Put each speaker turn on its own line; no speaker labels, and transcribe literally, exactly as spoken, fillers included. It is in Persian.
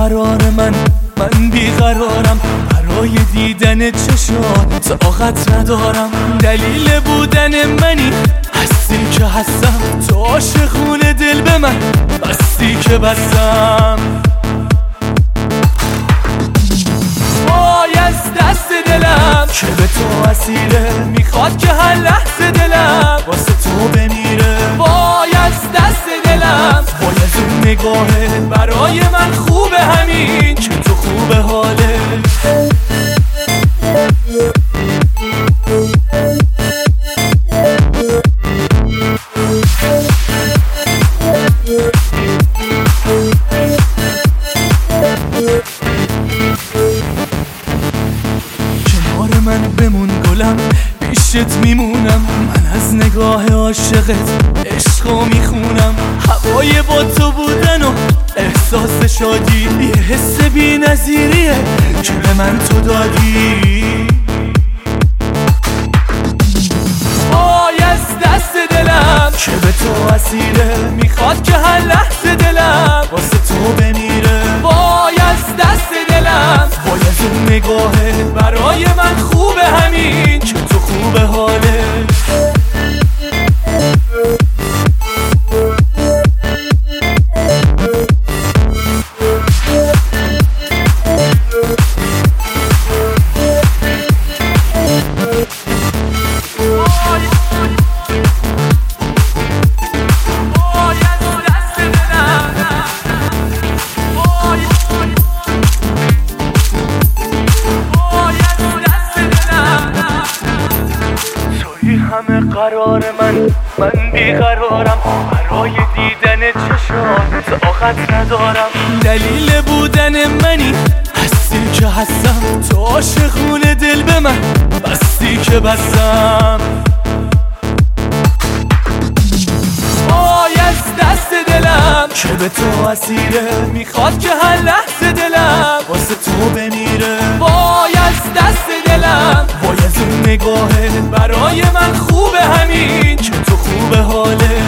قرار من من بیقرارم برای دیدن چشات طاقت ندارم. دلیل بودن منی هستی که هستم، تو عاشقون دل به من بستی که بستم. وای از دست دلم که به تو اسیره، میخواد که هر لحظه دلم واسه تو بمیره. وای از دست دلم، وای از اون نگاهه برای من خوبه همین که تو خوبه حاله. کنار من بمون گلم، پیشت میمونم. من از نگاه عاشقت عشقو میخونم. هوای با تو بودن و احساس شادی یه حس بی نظیریه که به من تو دادی. وای از دست دلم که به تو اسیره، میخواد که هر لحظه دلم واسه تو بمیره. وای از دست دلم، وای از اون نگاهه برای من خوبه همین که تو خوبه حاله. همه قرار من من بیقرارم برای دیدن چشات طاقت ندارم. دلیل بودن منی هستی که هستم، تو عاشقون دل به من بستی که بستم. وای از دست دلم که به تو اسیره، میخواد که هر لحظه دلم واسه تو بمیره. وای از دست دلم، وای از اون نگاهه برای من خوبه همین که تو خوبه حاله.